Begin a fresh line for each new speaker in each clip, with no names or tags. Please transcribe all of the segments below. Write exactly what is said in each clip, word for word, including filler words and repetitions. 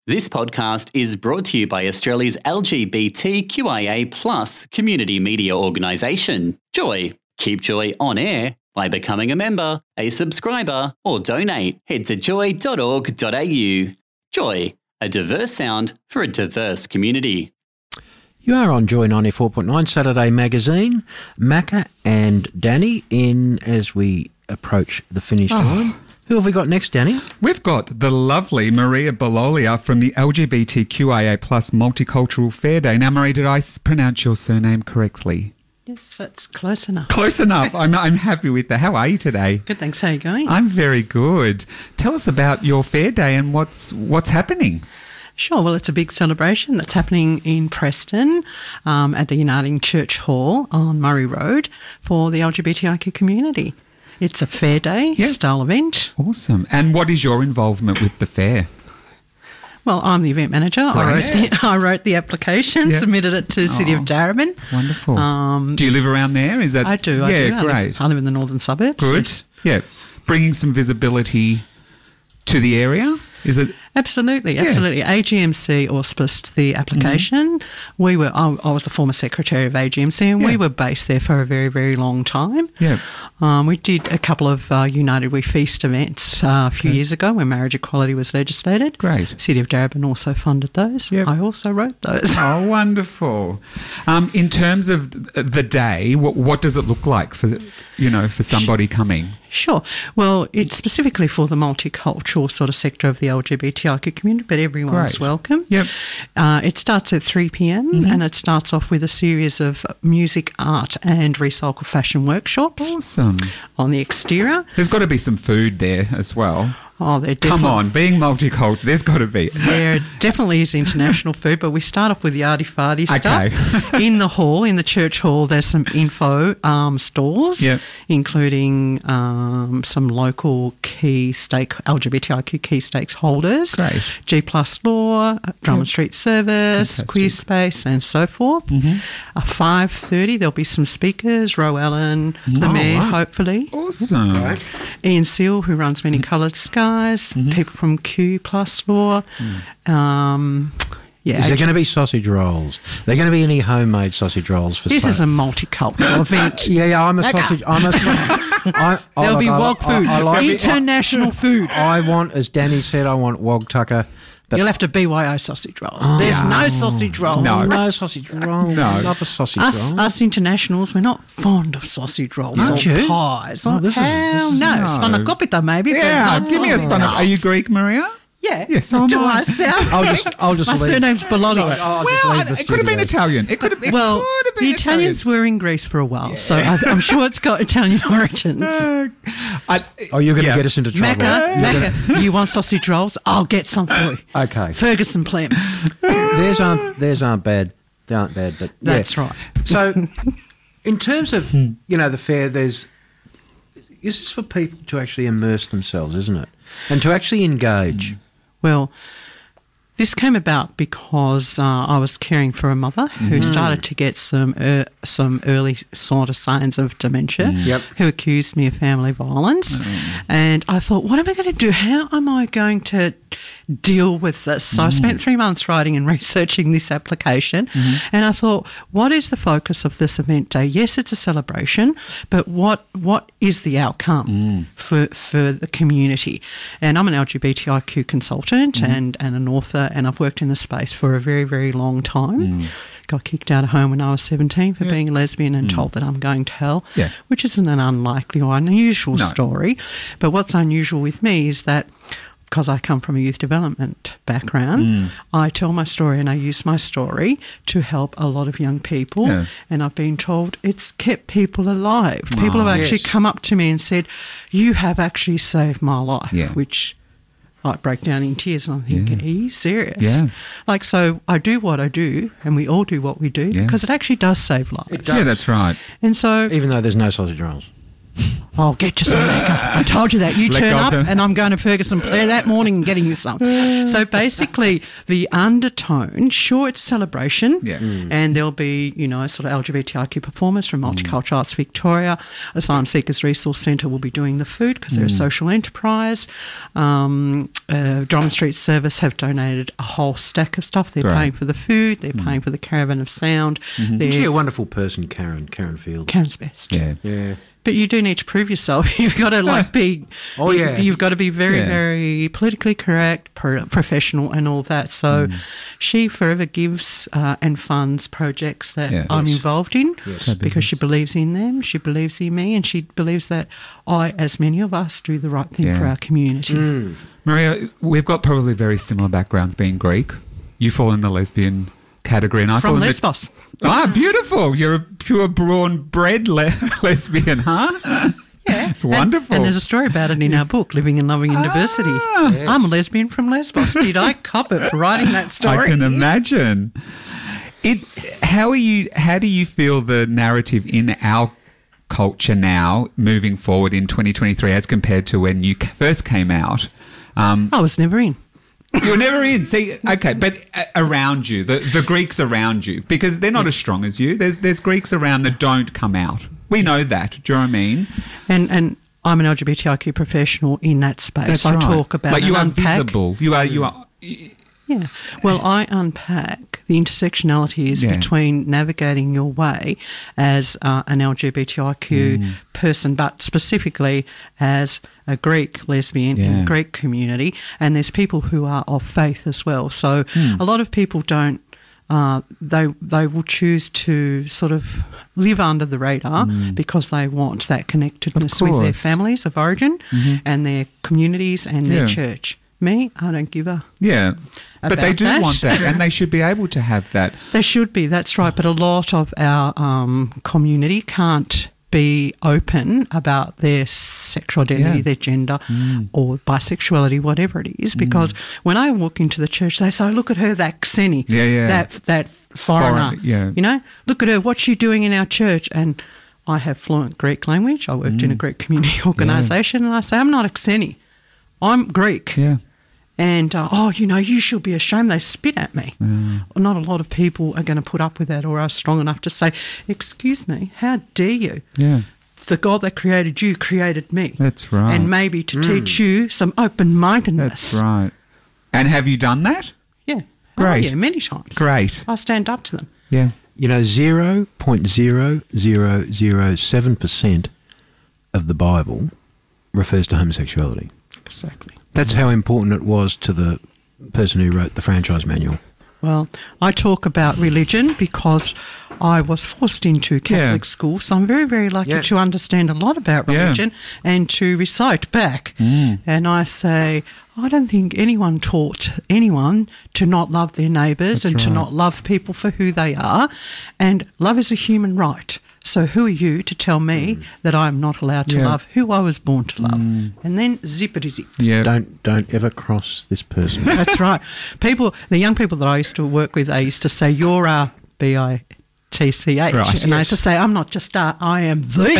This podcast is brought to you by Australia's L G B T Q I A plus community media organisation, Joy. Keep Joy on air by becoming a member, a subscriber, or donate. Head to joy dot org dot a u. Joy, a diverse sound for a diverse community.
You are on Joy ninety-four point nine Saturday Magazine. Macca and Danny in as we approach the finish line. Oh. Who have we got next, Danny?
We've got the lovely Maria Bololia from the L G B T Q I A plus Multicultural Fair Day. Now, Maria, did I pronounce your surname correctly?
Yes, that's close enough.
Close enough. I'm, I'm happy with that. How are you today?
Good, thanks. How are you going?
I'm very good. Tell us about your fair day and what's what's happening.
Sure. Well, it's a big celebration that's happening in Preston um, at the Uniting Church Hall on Murray Road for the L G B T I Q community. It's a fair day yep. style event.
Awesome. And what is your involvement with the fair?
Well, I'm the event manager. Right. I, wrote the, I wrote the application, yep. submitted it to the City oh, of Darebin.
Wonderful. Um, do you live around there? Is that?
I do. I
yeah,
do. I
great.
Live, I live in the northern suburbs.
Good.
Yes.
Yeah. Bringing some visibility to the area. Is it?
Absolutely, absolutely. Yeah. A G M C auspiced the application. Mm-hmm. We were. I, I was the former secretary of A G M C, and yeah. we were based there for a very, very long time.
Yeah.
Um, we did a couple of uh, United We Feast events uh, a few okay. years ago when marriage equality was legislated.
Great.
City of Darebin also funded those. Yep. I also wrote those.
Oh, wonderful. Um, in terms of the day, what, what does it look like for you know for somebody coming?
Sure. Well, it's specifically for the multicultural sort of sector of the L G B T I Q community, but everyone's
Great.
welcome.
Yep.
Uh, it starts at three p.m. Mm-hmm. and it starts off with a series of music, art and recycle fashion workshops.
Awesome.
On the exterior.
There's got to be some food there as well.
Oh, there
Come on, being multicultural, there's got to be.
There definitely is international food, but we start off with yardy farty
okay.
stuff. In the hall, in the church hall, there's some info um, stalls,
yep.
including um, some local key stake L G B T I Q key stakeholders,
Great.
G Plus Law, Drummond
yep.
Street Service,
Fantastic.
Queer Space, and so forth.
Mm-hmm.
At five thirty, there'll be some speakers, Ro Allen, the
oh,
Mayor,
wow.
hopefully.
Awesome.
Okay. Ian Seal, who runs Many Coloured Skies. Mm-hmm. People from Q Plus Law. Mm. Um, yeah.
Is there going to be sausage rolls? Are there going to be any homemade sausage rolls for?
This
sale?
is a multicultural event.
Yeah, yeah. I'm a sausage. I'm a. I, I,
There'll
look,
be
I,
wog
I,
food,
I, I like
international
it.
food.
I want, as Danny said, I want wog tucker.
But You'll have to B Y O sausage rolls. Oh, There's no sausage rolls.
No, no sausage rolls.
No.
I love a sausage
us,
roll.
Us internationals, we're not fond of sausage rolls
Aren't
or
you?
pies.
Oh, this
Hell
is, this
no.
is,
no. Spanakopita maybe.
Yeah,
but
give me a spanakopita. Are you Greek, Maria?
Yeah.
Yes, so
Do
I.
I sound
I'll just, I'll just
My
leave.
surname's Bologna.
No, I'll just
well,
leave the
it could have been
studio.
Italian. It could have been.
Well,
could have been
the Italians
Italian.
were in Greece for a while,
yeah.
so I, I'm sure it's got Italian origins.
Uh, I,
oh, you're going to
yeah.
get us into trouble.
Macca, Macca, you want sausage rolls? I'll get some for you.
Okay.
Ferguson Plem.
Theirs aren't, theirs aren't bad. They aren't bad, but yeah.
That's right.
So, in terms of, you know, the fair, there's, this is for people to actually immerse themselves, isn't it? And to actually engage.
Well, this came about because uh, I was caring for a mother who mm. started to get some uh, some early sort of signs of dementia,
mm. yep.
who accused me of family violence. Mm. And I thought, what am I going to do? How am I going to deal with this? So mm. I spent three months writing and researching this application. Mm-hmm. And I thought, what is the focus of this event day? Yes, it's a celebration, but what what is the outcome mm. for, for the community? And I'm an L G B T I Q consultant mm. and, and an author, and I've worked in the space for a very, very long time. Mm. Got kicked out of home when I was seventeen for yeah. being a lesbian and mm. told that I'm going to hell,
yeah.
which isn't an unlikely or unusual
no.
story. But what's unusual with me is that because I come from a youth development background, mm. I tell my story and I use my story to help a lot of young people.
Yeah.
And I've been told it's kept people alive.
Oh,
people have actually
yes.
come up to me and said, you have actually saved my life,
yeah.
which I break down in tears and I'm thinking,
yeah.
are you serious?
Yeah.
Like, so I do what I do and we all do what we do
yeah.
because it actually does save lives.
It does.
Yeah, that's right.
And so...
Even though there's no sausage rolls.
I'll get you some Macca. I told you that. You
Let
turn
go of
up
them.
and I'm going to Ferguson Player that morning and getting you some. So basically, the undertone, sure, it's celebration.
Yeah.
And there'll be, you know, sort of L G B T I Q performers from Multicultural Arts Victoria. Asylum Seekers Resource Centre will be doing the food because they're a social enterprise. Um, uh, Drummond Street Service have donated a whole stack of stuff. They're
Great.
paying for the food. They're paying for the caravan of sound. They're
She's a wonderful person, Karen. Karen Fields.
Karen's best.
Yeah.
Yeah.
But you do need to prove yourself. You've got to like be.
Oh,
you-
yeah.
You've got to be very,
Yeah.
very politically correct, pro- professional, and all that. So, she forever gives uh, and funds projects that
Yeah.
I'm
Yes.
involved in because she
Fabulous.
believes in them. She believes in me, and she believes that I, as many of us, do the right thing for
Yeah.
our community.
Maria, we've got probably very similar backgrounds being Greek. You fall in the lesbian category, and I fall
From
in
Lesbos.
the... Ah, beautiful. You're a pure born bred le- lesbian, huh?
Yeah.
It's wonderful.
And, and there's a story about it in our book, Living and Loving in Diversity. I'm a lesbian from Lesbos. Did I cop it for writing that story?
I can imagine. It. How are you? How do you feel the narrative in our culture now, moving forward in twenty twenty-three, as compared to when you first came out? Um,
I was never in.
You're never in. See, okay, but uh, around you, the, the Greeks around you, because they're not as strong as you. There's there's Greeks around that don't come out. We know that. Do you know what I mean?
And and I'm an L G B T I Q professional in that space.
That's
I
right.
talk about
like
and
you are
unpack.
visible. You are you are.
Yeah. Well, I unpack the intersectionalities
Yeah.
between navigating your way as uh, an L G B T I Q
Mm.
person, but specifically as a Greek lesbian in
Yeah.
the Greek community. And there's people who are of faith as well. So
Hmm.
a lot of people don't. Uh, they they will choose to sort of live under the radar because they want that connectedness with their
Hmm. course.
families of origin and their communities and their
Yeah.
church. Me, I don't give a.
Yeah, but they
About
do
that.
want that, and they should be able to have that.
They should be, that's right. But a lot of our um, community can't be open about their sexual identity,
Yeah.
their gender, or bisexuality, whatever it is. Because when I walk into the church, they say, "Look at her, that Xeni,
Yeah, yeah.
that that foreigner.
Foreign, yeah.
You know, look at her. What's she doing in our church?" And I have fluent Greek language. I worked in a Greek community organisation, and I say, "I'm not a Xeni. I'm Greek."
Yeah,
And, uh, oh, you know, you should be ashamed. They spit at me. Not a lot of people are going to put up with that or are strong enough to say, excuse me, how dare you?
yeah,
The God that created you created me.
that's right.
And maybe to teach you some open-mindedness.
That's right. And have you done that?
Yeah.
Great.
Oh, yeah, many times.
Great.
I stand up to them.
Yeah.
You know, zero point zero zero zero seven percent of the Bible refers to homosexuality.
Exactly.
That's how important it was to the person who wrote the franchise manual.
Well, I talk about religion because I was forced into Catholic
Yeah.
school, so I'm very, very lucky
Yeah.
to understand a lot about
Yeah.
religion and to recite back. And I say, I don't think anyone taught anyone to not love their neighbours
That's
and to
right.
not love people for who they are. And love is a human right. So who are you to tell me that I'm not allowed to
Yeah.
love who I was born to love? And then zippity zip.
Yeah.
Don't don't ever cross this person.
That's right. People, the young people that I used to work with, they used to say, "You're a B I T C H,"
Right.
and I used to say, "I'm not just a, I am the."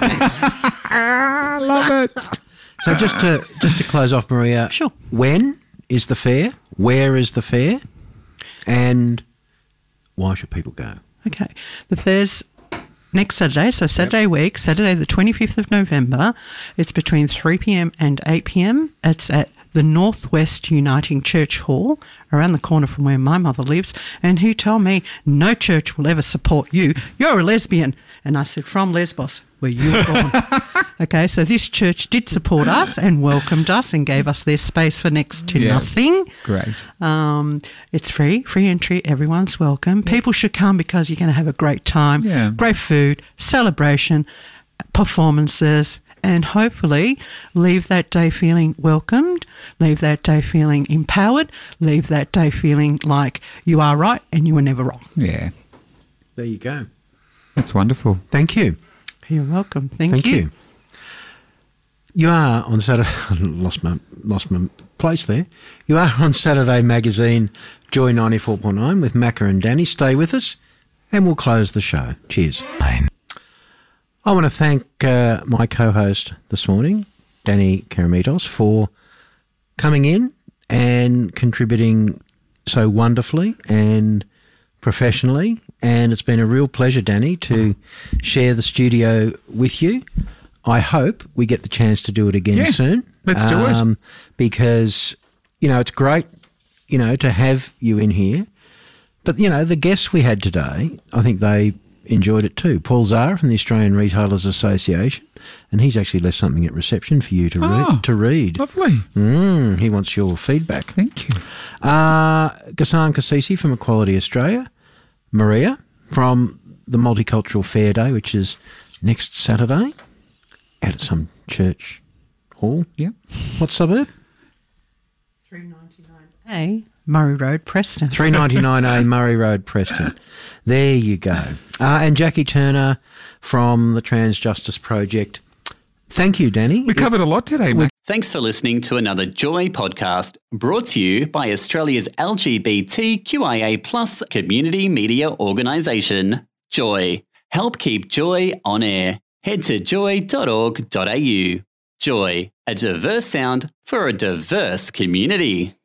I love it.
So just to just to close off, Maria.
Sure.
When is the fair? Where is the fair? And why should people go?
Okay, the fair's next Saturday, so Saturday week, Saturday the twenty-fifth of November. It's between three p.m. and eight p.m. It's at the Northwest Uniting Church Hall, around the corner from where my mother lives. And who told me no church will ever support you? You're a lesbian. And I said, from Lesbos, where you were born. Okay, so this church did support us and welcomed us and gave us their space for next to
Yeah.
nothing.
Great.
Um, it's free, free entry. Everyone's welcome. People should come because you're going to have a great time.
Yeah.
Great food, celebration, performances, and hopefully leave that day feeling welcomed, leave that day feeling empowered, leave that day feeling like you are right and you were never wrong.
Yeah.
There you go.
That's wonderful.
Thank you.
You're welcome. Thank,
Thank
you.
you. You are on Saturday. I lost my lost my place there. You are on Saturday Magazine, Joy ninety-four point nine with Macca and Danny. Stay with us, and we'll close the show. Cheers. I want to thank uh, my co-host this morning, Danny Karamitos, for coming in and contributing so wonderfully and professionally. And it's been a real pleasure, Danny, to share the studio with you. I hope we get the chance to do it again
Yeah,
soon.
let's do it.
Because, you know, it's great, you know, to have you in here. But, you know, the guests we had today, I think they enjoyed it too. Paul Zara from the Australian Retailers Association, and he's actually left something at reception for you to,
Oh,
read. to read.
Lovely.
Mm, he wants your feedback.
Thank you.
Uh, Ghassan Kassisi from Equality Australia. Maria from the Multicultural Fair Day, which is next Saturday out at some church hall.
Yeah.
What suburb?
three ninety-nine A, Murray Road, Preston.
three ninety-nine A Murray Road, Preston. There you go. Uh, and Jackie Turner from the Trans Justice Project. Thank you, Danny.
We covered a lot today, Mac.
Thanks for listening to another Joy podcast brought to you by Australia's L G B T Q I A plus community media organisation, Joy. Help keep Joy on air. Head to joy dot org dot a u. Joy, a diverse sound for a diverse community.